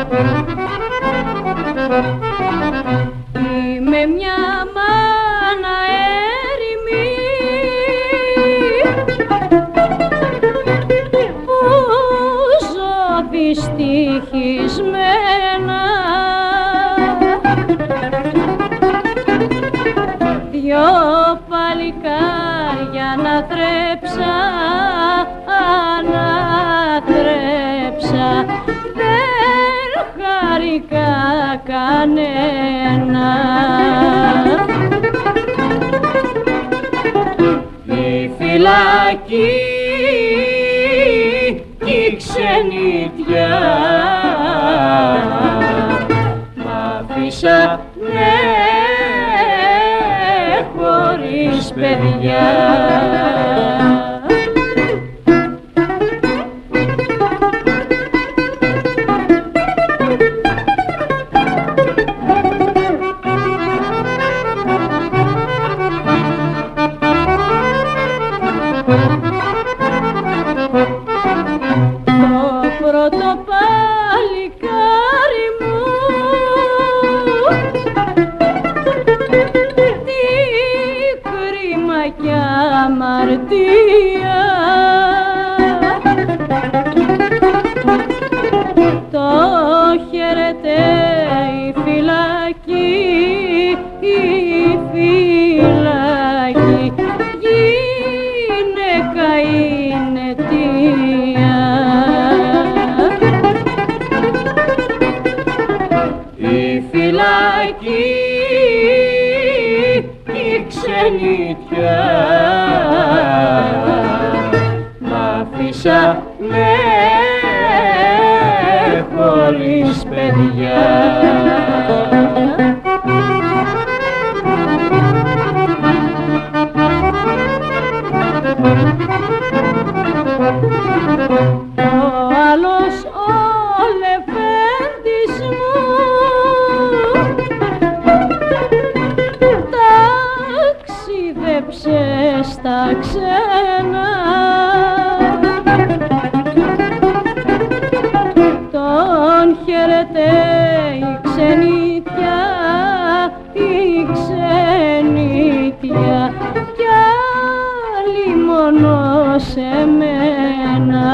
Είμαι μια μάνα έρημη που ζω δυστυχισμένα, δυο παλικάρια αναθρέψα, δεν χάρηκα κανένα. Η φυλακή κι η ξενιτιά μ' άφησα χωρίς παιδιά. Το πρώτο παλικάρι μου τι κρίμα κι αμαρτία, το χαίρεται η φυλακή, η φυλακή, γυναίκα είναι αιτία. Η φυλακή κι η ξενιτιά μ' άφησα χωρίς παιδιά. Ο άλλος ο Λεφέντης μου ταξίδεψε στα ξένα, τον χαίρεται η ξενιτιά, η ξενιτιά κι άλλη μόνο σε μένα.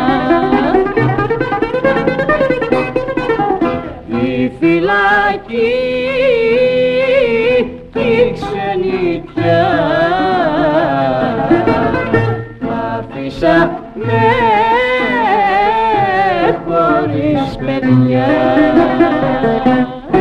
Η φυλακή κι η ξενιτιά μ' άφησα χωρίς παιδιά.